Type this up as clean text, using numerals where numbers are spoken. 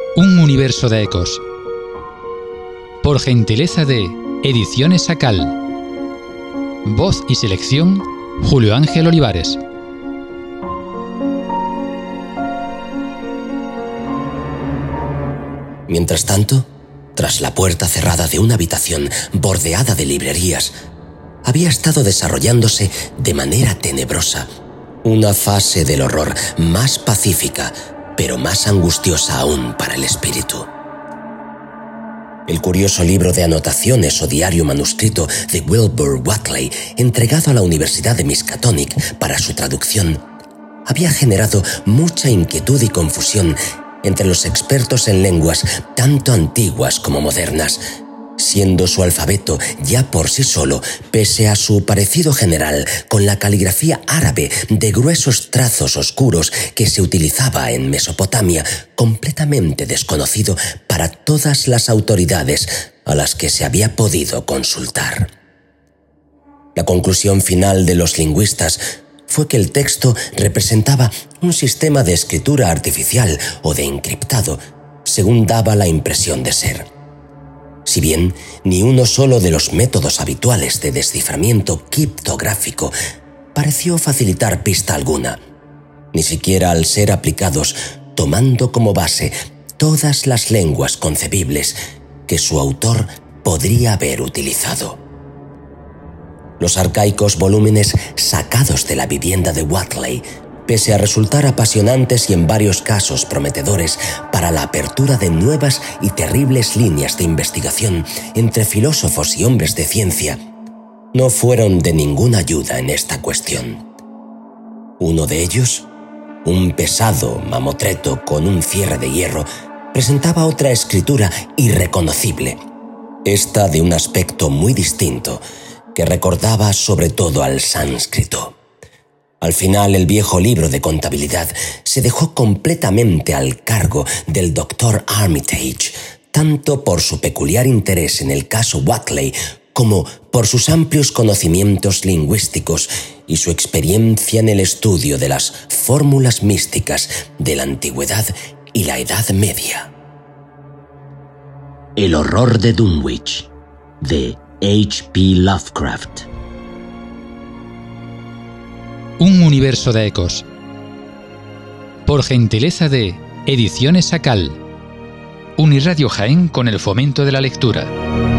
Un universo de ecos. Por gentileza de Ediciones Sacal. Voz y selección, Julio Ángel Olivares. Mientras tanto, tras la puerta cerrada de una habitación bordeada de librerías, había estado desarrollándose de manera tenebrosa una fase del horror más pacífica, pero más angustiosa aún para el espíritu. El curioso libro de anotaciones o diario manuscrito de Wilbur Whateley, entregado a la Universidad de Miskatonic para su traducción, había generado mucha inquietud y confusión entre los expertos en lenguas tanto antiguas como modernas, siendo su alfabeto ya por sí solo, pese a su parecido general con la caligrafía árabe de gruesos trazos oscuros que se utilizaba en Mesopotamia, completamente desconocido para todas las autoridades a las que se había podido consultar. La conclusión final de los lingüistas fue que el texto representaba un sistema de escritura artificial o de encriptado, según daba la impresión de ser. Si bien ni uno solo de los métodos habituales de desciframiento criptográfico pareció facilitar pista alguna, ni siquiera al ser aplicados tomando como base todas las lenguas concebibles que su autor podría haber utilizado. Los arcaicos volúmenes sacados de la vivienda de Whateley, pese a resultar apasionantes y en varios casos prometedores para la apertura de nuevas y terribles líneas de investigación entre filósofos y hombres de ciencia, no fueron de ninguna ayuda en esta cuestión. Uno de ellos, un pesado mamotreto con un cierre de hierro, presentaba otra escritura irreconocible, esta de un aspecto muy distinto, que recordaba sobre todo al sánscrito. Al final, el viejo libro de contabilidad se dejó completamente al cargo del Dr. Armitage, tanto por su peculiar interés en el caso Whateley como por sus amplios conocimientos lingüísticos y su experiencia en el estudio de las fórmulas místicas de la antigüedad y la Edad Media. El horror de Dunwich, de H.P. Lovecraft. Un universo de ecos. Por gentileza de Ediciones Sacal. Unirradio Jaén con el fomento de la lectura.